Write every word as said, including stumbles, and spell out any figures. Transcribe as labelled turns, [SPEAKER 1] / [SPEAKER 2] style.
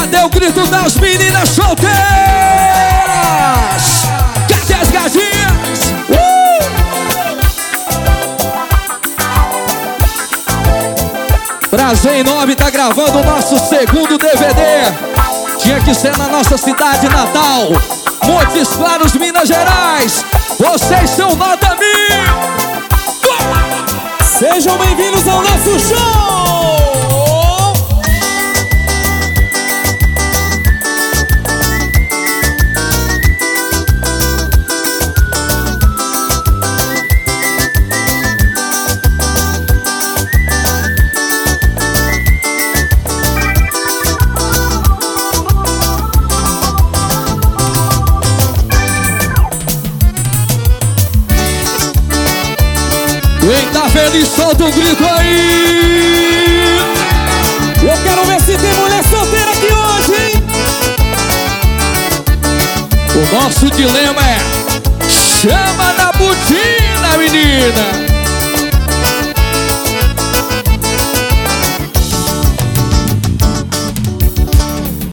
[SPEAKER 1] Cadê o grito das meninas solteiras? Cadê as gatinhas? Uh! Prazer enorme, tá gravando o nosso segundo D V D. Tinha que ser na nossa cidade natal, Montes Claros, Minas Gerais. Vocês são nota mil.
[SPEAKER 2] Sejam bem-vindos ao nosso show!
[SPEAKER 1] Quem tá feliz, solta um grito aí!
[SPEAKER 2] Eu quero ver se tem mulher solteira aqui hoje, hein?
[SPEAKER 1] O nosso dilema é: chama na botina, menina!